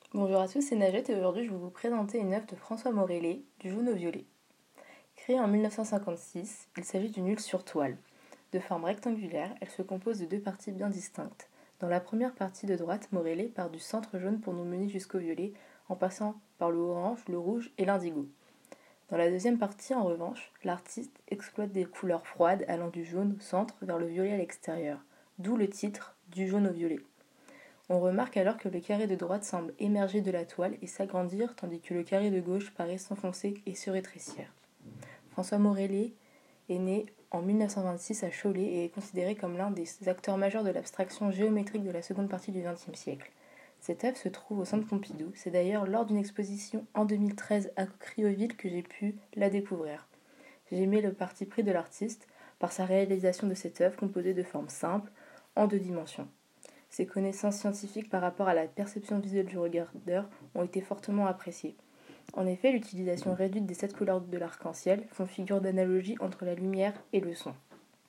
Bonjour à tous, c'est Najette et aujourd'hui je vais vous présenter une œuvre de François Morellet, Du jaune au violet. Créée en 1956, il s'agit d'une huile sur toile. De forme rectangulaire, elle se compose de deux parties bien distinctes. Dans la première partie de droite, Morellet part du centre jaune pour nous mener jusqu'au violet, en passant par le orange, le rouge et l'indigo. Dans la deuxième partie, en revanche, l'artiste exploite des couleurs froides allant du jaune au centre vers le violet à l'extérieur, d'où le titre Du jaune au violet. On remarque alors que le carré de droite semble émerger de la toile et s'agrandir, tandis que le carré de gauche paraît s'enfoncer et se rétrécir. François Morellet est né en 1926 à Cholet et est considéré comme l'un des acteurs majeurs de l'abstraction géométrique de la seconde partie du XXe siècle. Cette œuvre se trouve au Centre Pompidou. C'est d'ailleurs lors d'une exposition en 2013 à Criotville que j'ai pu la découvrir. J'ai aimé le parti pris de l'artiste par sa réalisation de cette œuvre composée de formes simples, en deux dimensions. Ses connaissances scientifiques par rapport à la perception visuelle du regardeur ont été fortement appréciées. En effet, l'utilisation réduite des 7 couleurs de l'arc-en-ciel font figure d'analogie entre la lumière et le son.